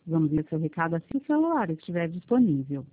Vamos ver seu recado assim que o celular estiver disponível.